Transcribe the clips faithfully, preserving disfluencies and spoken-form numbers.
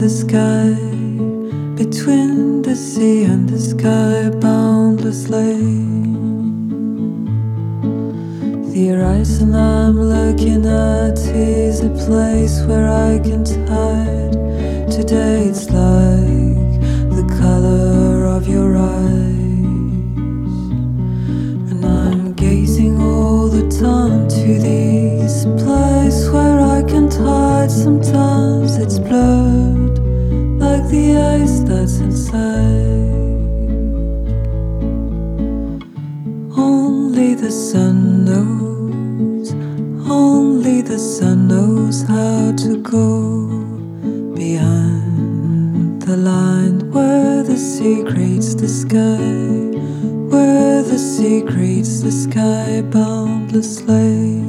the sky, between the sea and the sky, boundlessly. The horizon I'm looking at is a place where I can hide. Today it's like the color of your eyes, and I'm gazing all the time to this place where I can't hide. Sometimes it's blurred like the ice that's inside. Only the sun knows, only the sun knows how to go behind the line where the sea creates the sky, where the sea creates the sky boundlessly.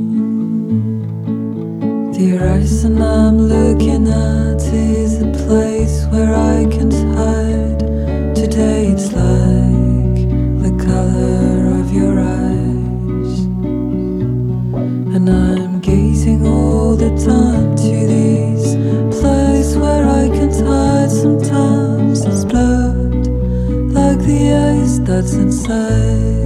The horizon I'm looking at is a place where I can't hide. Today it's like the color of your eyes, and I'm gazing all the time to this place where I can't hide. Sometimes it's blurred like the ice that's inside.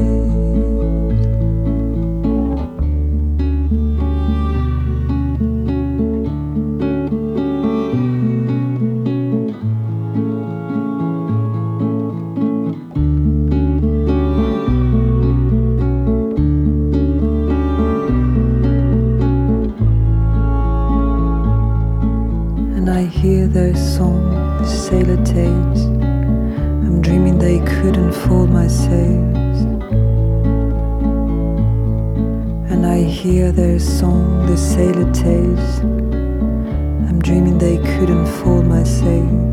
I hear their song, the sailor takes. I'm dreaming they couldn't fold my sails. And I hear their song, the sailor takes. I'm dreaming they couldn't fold my sails.